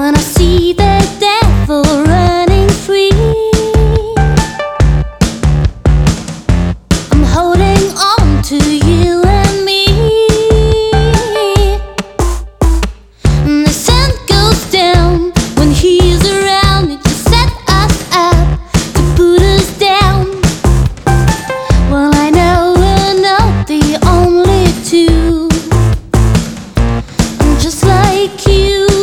When I see the devil running free, I'm holding on to you.